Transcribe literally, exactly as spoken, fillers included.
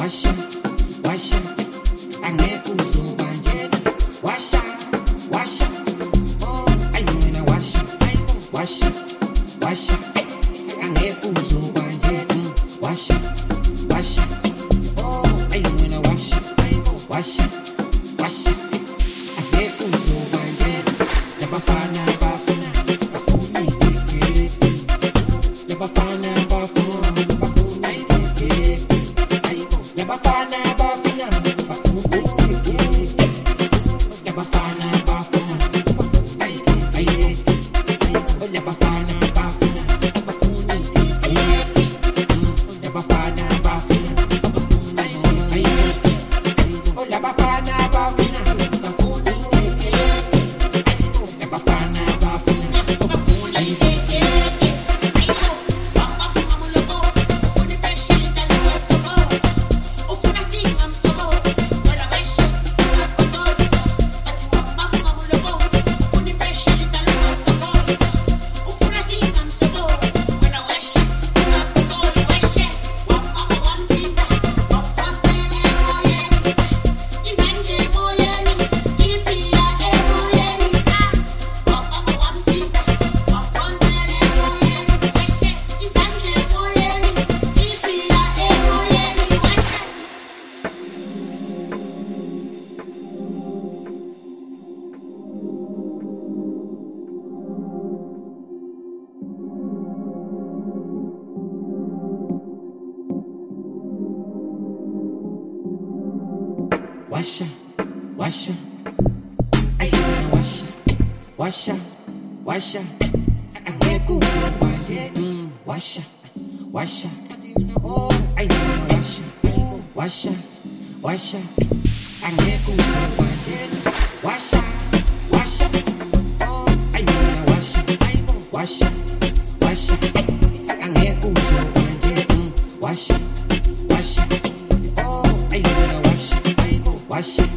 washa washa angeke uzobangena washa washa oh ayina washa washa washa angeke uzobangena washa washa oh ayina washa washa washa angeke uzobangena labafana bafana bafuna ikeke labafana bafuna bafuna ikeke labafana bafuna bafuna ikeke labafana bafuna bafuna ikeke labafana bafuna bafuna ikeke labafana bafuna bafuna ikeke labafana bafuna bafuna ikeke labafana bafuna bafuna ikeke Washa, washa, ayina washa, washa, washa, angeke uzobangena washa, washa, oh ayina washa, washa, washa, angeke uzobangena washa, washa, oh ayina washa, washa, washa, angeke uzobangena washa, washa, oh ayina washa. Washa